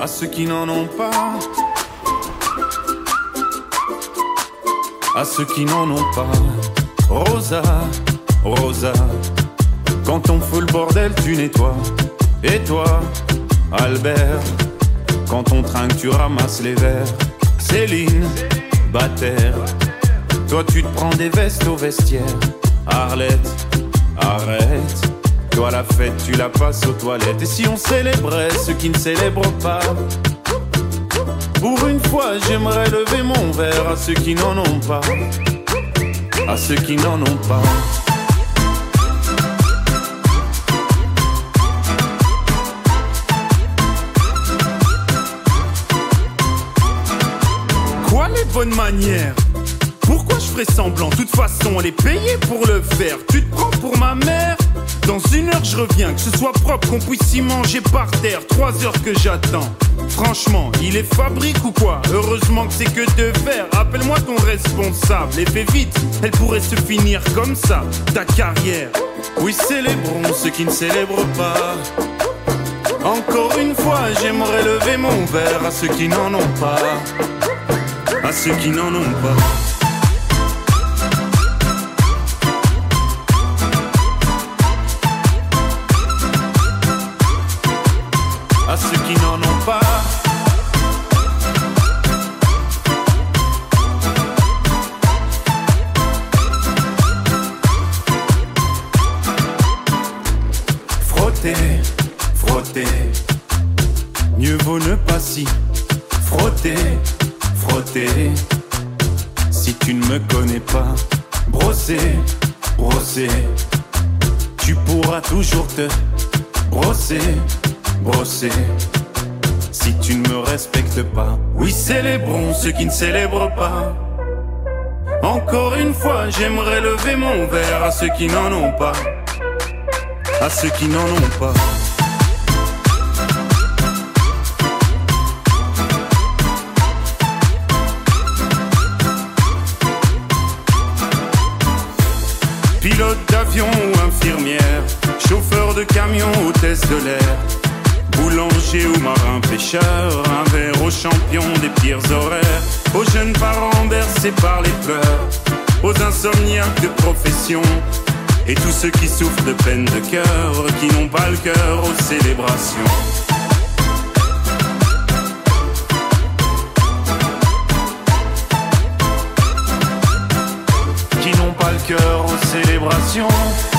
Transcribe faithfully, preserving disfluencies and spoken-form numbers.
à ceux qui n'en ont pas, à ceux qui n'en ont pas. Rosa, Rosa, quand on fout le bordel tu nettoies. Et toi, Albert, quand on trinque tu ramasses les verres. Céline, Bataire, toi tu te prends des vestes au vestiaire. Arlette, arrête, toi la fête tu la passes aux toilettes. Et si on célébrait ceux qui ne célèbrent pas, pour une fois j'aimerais lever mon verre à ceux qui n'en ont pas, à ceux qui n'en ont pas. Quoi les bonnes manières? Pourquoi je ferais semblant? De toute façon elle est payée pour le faire. Tu te prends pour ma mère? Dans une heure je reviens, que ce soit propre, qu'on puisse y manger par terre. Trois heures que j'attends. Franchement, il est fabrique ou quoi? Heureusement que c'est que de faire. Appelle-moi ton responsable et fais vite, elle pourrait se finir comme ça, ta carrière. Oui, célébrons ceux qui ne célèbrent pas. Encore une fois, j'aimerais lever mon verre à ceux qui n'en ont pas, à ceux qui n'en ont pas. À ceux qui n'en ont pas. Frotter, frotter, mieux vaut ne pas s'y frotter, frotter. Si tu ne me connais pas, brosser, brosser, tu pourras toujours te brosser, brosser, si tu ne me respectes pas. Oui, célébrons ceux qui ne célèbrent pas. Encore une fois, j'aimerais lever mon verre à ceux qui n'en ont pas, à ceux qui n'en ont pas. Pilote d'avion ou infirmière, chauffeur de camion, hôtesse de l'air, boulanger ou marin pêcheur, un verre aux champions des pires horaires, aux jeunes parents bercés par les pleurs, aux insomniaques de profession, et tous ceux qui souffrent de peine de cœur, qui n'ont pas le cœur aux célébrations. Qui n'ont pas le cœur aux célébrations.